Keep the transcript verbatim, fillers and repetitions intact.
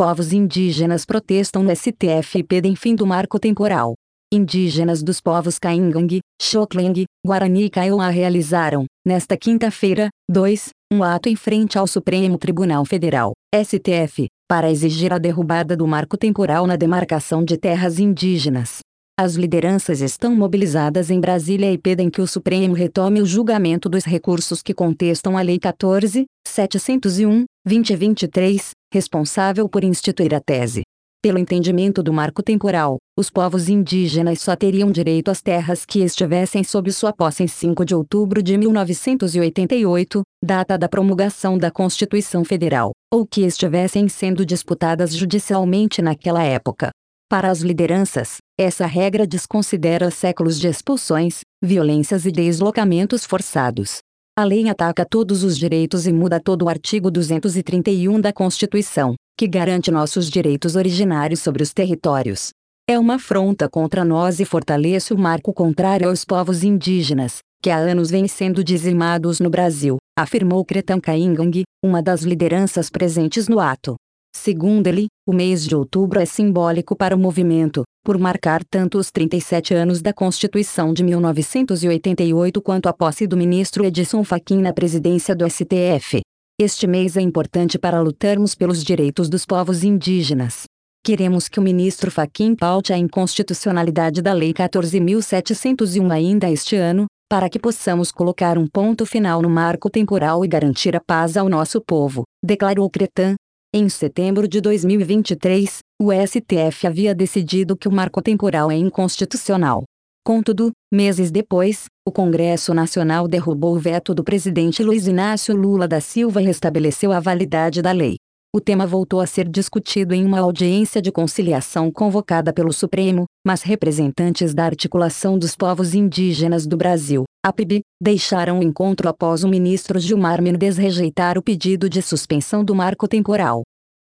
Povos indígenas protestam no S T F e pedem fim do marco temporal. Indígenas dos povos Caingangue, Xoclengue, Guarani e Kaiowá realizaram, nesta quinta-feira, dois, um ato em frente ao Supremo Tribunal Federal, S T F, para exigir a derrubada do marco temporal na demarcação de terras indígenas. As lideranças estão mobilizadas em Brasília e pedem que o Supremo retome o julgamento dos recursos que contestam a Lei quatorze mil setecentos e um, dois mil e vinte e três, responsável por instituir a tese. Pelo entendimento do marco temporal, os povos indígenas só teriam direito às terras que estivessem sob sua posse em cinco de outubro de mil novecentos e oitenta e oito, data da promulgação da Constituição Federal, ou que estivessem sendo disputadas judicialmente naquela época. Para as lideranças, essa regra desconsidera séculos de expulsões, violências e deslocamentos forçados. A lei ataca todos os direitos e muda todo o artigo duzentos e trinta e um da Constituição, que garante nossos direitos originários sobre os territórios. É uma afronta contra nós e fortalece o marco contrário aos povos indígenas, que há anos vêm sendo dizimados no Brasil, afirmou Cretan Caingangue, uma das lideranças presentes no ato. Segundo ele, o mês de outubro é simbólico para o movimento, por marcar tanto os trinta e sete anos da Constituição de mil novecentos e oitenta e oito quanto a posse do ministro Edson Fachin na presidência do S T F. Este mês é importante para lutarmos pelos direitos dos povos indígenas. Queremos que o ministro Fachin paute a inconstitucionalidade da Lei quatorze mil setecentos e um ainda este ano, para que possamos colocar um ponto final no marco temporal e garantir a paz ao nosso povo, declarou Cretan. Em setembro de dois mil e vinte e três, o S T F havia decidido que o marco temporal é inconstitucional. Contudo, meses depois, o Congresso Nacional derrubou o veto do presidente Luiz Inácio Lula da Silva e restabeleceu a validade da lei. O tema voltou a ser discutido em uma audiência de conciliação convocada pelo Supremo, mas representantes da Articulação dos Povos Indígenas do Brasil, A P I B, deixaram o encontro após o ministro Gilmar Mendes rejeitar o pedido de suspensão do marco temporal.